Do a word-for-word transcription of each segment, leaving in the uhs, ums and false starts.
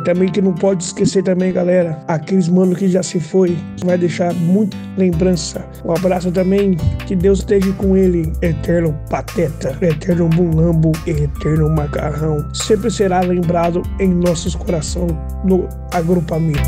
também que não pode esquecer também, galera, aqueles mano que já se foi, vai deixar muita lembrança. Um abraço também, que Deus esteja com ele, eterno Pateta, eterno Mulambo e eterno Macarrão. Sempre será lembrado em nossos corações no agrupamento.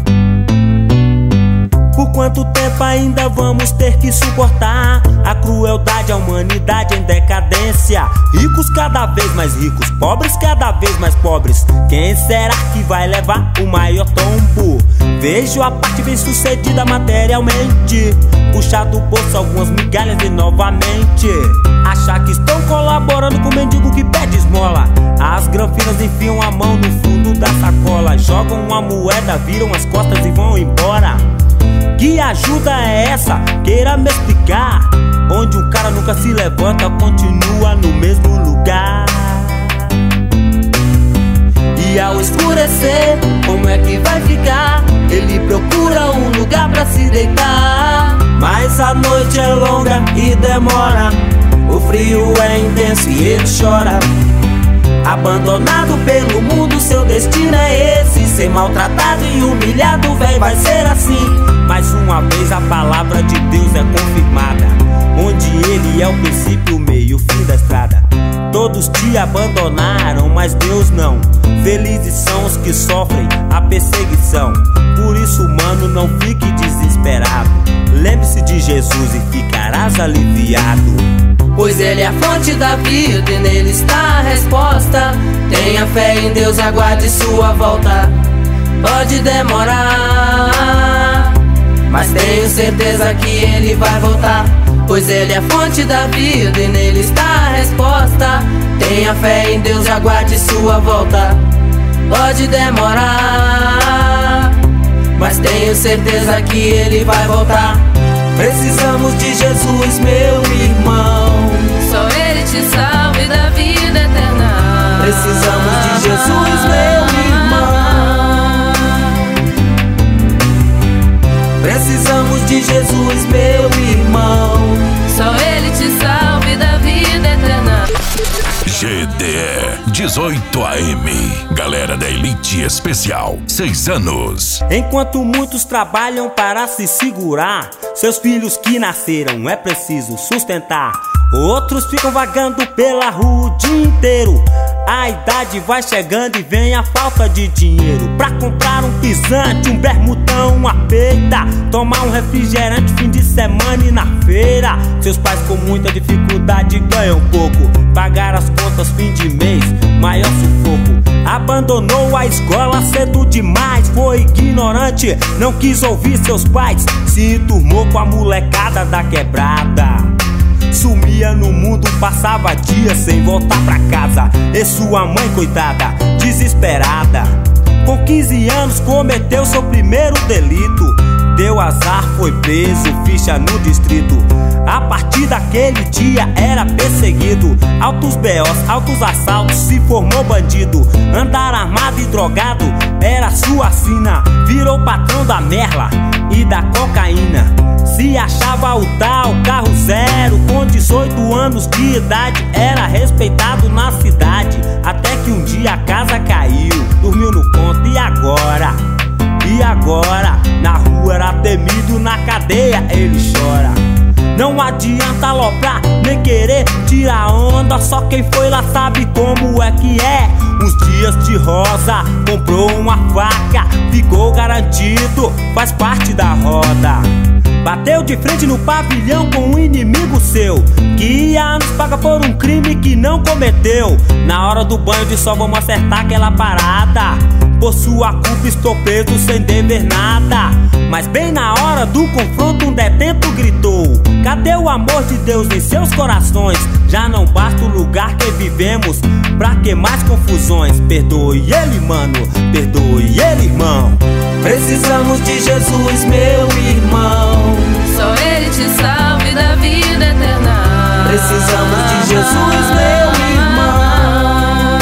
Por quanto tempo ainda vamos ter que suportar a crueldade, a humanidade em decadência? Ricos cada vez mais ricos, pobres cada vez mais pobres. Quem será que vai levar o maior tombo? Vejo a parte bem sucedida materialmente, puxar do bolso algumas migalhas e novamente achar que estão colaborando com o mendigo que pede esmola. As granfinas enfiam a mão no fundo da sacola, jogam uma moeda, viram as costas e vão embora. Que ajuda é essa? Queira me explicar. Onde um cara nunca se levanta, continua no mesmo lugar. E ao escurecer, como é que vai ficar? Ele procura um lugar pra se deitar, mas a noite é longa e demora, o frio é intenso e ele chora. Abandonado pelo mundo, seu destino é esse, ser maltratado e humilhado, véi, vai ser assim. Mais uma vez a palavra de Deus é confirmada, onde ele é o princípio, o meio e o fim da estrada. Todos te abandonaram, mas Deus não. Felizes são os que sofrem a perseguição. Por isso, mano, não fique desesperado. Lembre-se de Jesus e ficarás aliviado. Pois ele é a fonte da vida e nele está a resposta. Tenha fé em Deus, aguarde sua volta. Pode demorar, mas tenho certeza que ele vai voltar. Pois ele é a fonte da vida e nele está a resposta. Tenha fé em Deus, aguarde sua volta. Pode demorar, mas tenho certeza que ele vai voltar. Precisamos de Jesus, meu irmão, só ele te salve da vida eterna. Precisamos de Jesus, meu irmão. Precisamos de Jesus, meu irmão, só ele te salve da vida eterna. G D E dezoito A M, galera da Elite Especial, seis anos. Enquanto muitos trabalham para se segurar, seus filhos que nasceram é preciso sustentar. Outros ficam vagando pela rua o dia inteiro. A idade vai chegando e vem a falta de dinheiro pra comprar um pisante, um bermudão, uma peita, tomar um refrigerante fim de semana e na feira. Seus pais com muita dificuldade ganham pouco, pagar as contas fim de mês, maior sufoco. Abandonou a escola cedo demais, foi ignorante, não quis ouvir seus pais, se enturmou com a molecada da quebrada. Sumia no mundo, passava dias sem voltar pra casa. E sua mãe, coitada, desesperada, com quinze anos cometeu seu primeiro delito. Deu azar, foi preso, ficha no distrito. A partir daquele dia era perseguido. Altos B Os, altos assaltos, se formou bandido. Andar armado e drogado era sua sina. Virou patrão da merla e da cocaína. Se achava o tal carro zero, com dezoito anos de idade, era respeitado na cidade. Até que um dia a casa caiu, dormiu no ponto e agora? E agora? Na rua era temido, na cadeia ele chora. Não adianta aloprar, nem querer tirar onda, só quem foi lá sabe como é que é. Uns dias de rosa, comprou uma faca, ficou garantido, faz parte da roda. Bateu de frente no pavilhão com um inimigo seu, que há anos paga por um crime que não cometeu. Na hora do banho de sol vamos acertar aquela parada. Por sua culpa estou preso sem dever nada. Mas bem na hora do confronto um detento gritou: cadê o amor de Deus em seus corações? Já não basta o lugar que vivemos, pra que mais confusões? Perdoe ele, mano, perdoe ele, irmão. Precisamos de Jesus, meu irmão, só ele te salve da vida eterna. Precisamos de Jesus, meu irmão.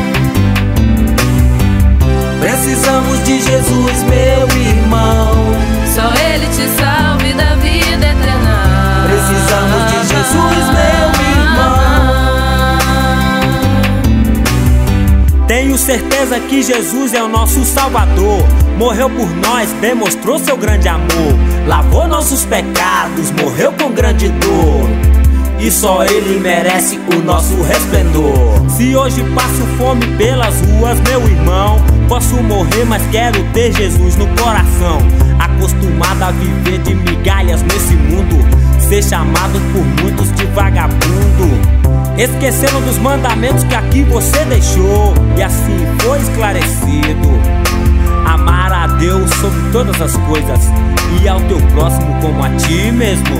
Precisamos de Jesus, meu irmão, só ele te salve da vida eterna. Precisamos de Jesus, meu irmão. Tenho certeza que Jesus é o nosso Salvador. Morreu por nós, demonstrou seu grande amor. Lavou nossos pecados, morreu com grande dor. E só Ele merece o nosso resplendor. Se hoje passo fome pelas ruas, meu irmão, posso morrer, mas quero ter Jesus no coração. Acostumado a viver de migalhas nesse mundo, ser chamado por muitos de vagabundo. Esqueceram dos mandamentos que aqui você deixou, e assim foi esclarecido: amar a Deus sobre todas as coisas e ao teu próximo como a ti mesmo.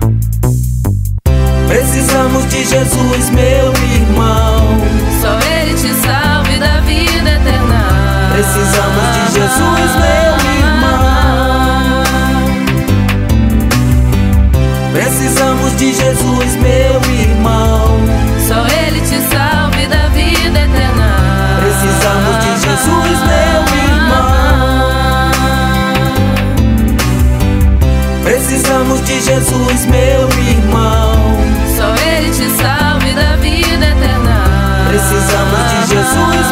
Precisamos de Jesus, meu irmão. Só Ele te salve da vida eterna. Precisamos de Jesus, meu irmão. Precisamos de Jesus, meu irmão. Só Ele te salve da vida eterna. Precisamos de Jesus, meu irmão. Precisamos de Jesus, meu irmão. Só Ele te salve da vida eterna. Precisamos de Jesus,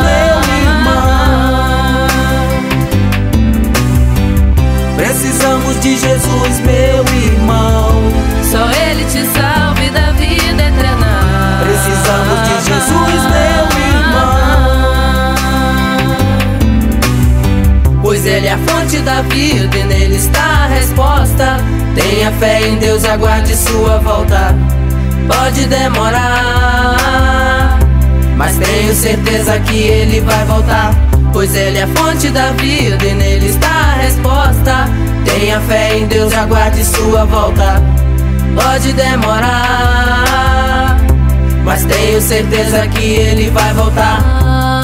meu irmão. Precisamos de Jesus, meu irmão. Só Ele te salve da vida eterna. Precisamos de Jesus, meu irmão. Pois Ele é a fonte da vida e nele está a resposta. Tenha fé em Deus, aguarde sua volta. Pode demorar, mas tenho certeza que Ele vai voltar. Pois Ele é a fonte da vida e nele está a resposta. Tenha fé em Deus, aguarde sua volta. Pode demorar, mas tenho certeza que Ele vai voltar.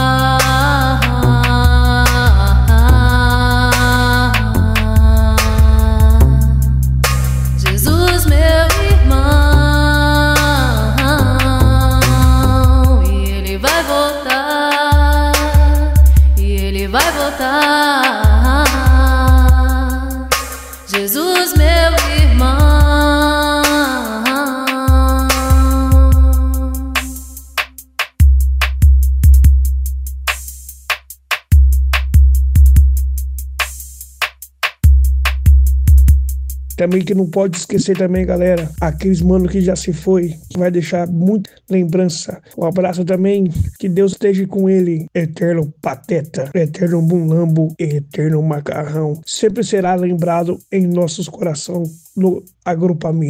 Vai voltar, Jesus, meu irmão. Também que não pode esquecer também, galera, aqueles mano que já se foi, que vai deixar muita lembrança. Um abraço também, que Deus esteja com ele, eterno pateta, eterno mulambo e eterno macarrão. Sempre será lembrado em nossos corações no agrupamento.